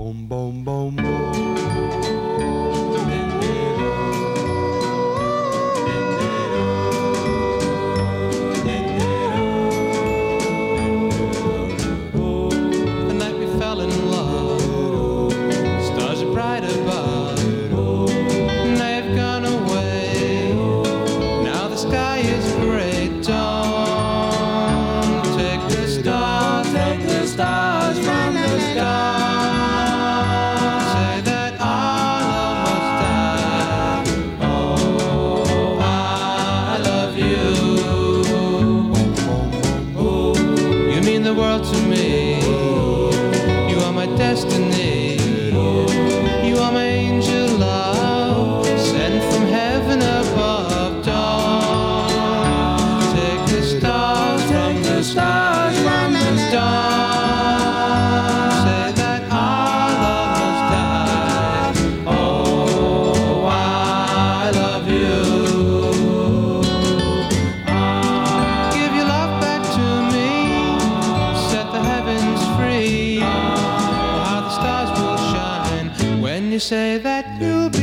Boom, boom, boom, boom. The night we fell in love, stars are bright above, and they've gone away. Now the sky is gray. Don't take the stars from the stars from the sky. Say that our love must die. Oh, I love you. You mean the world to me. You are my destiny. You are my angel love, sent from heaven above. Don't take the stars from the stars from the stars. Say that our love must die. Oh, I love you. Give your love back to me. Set the heavens free. Oh, how the stars will shine when you say that you'll be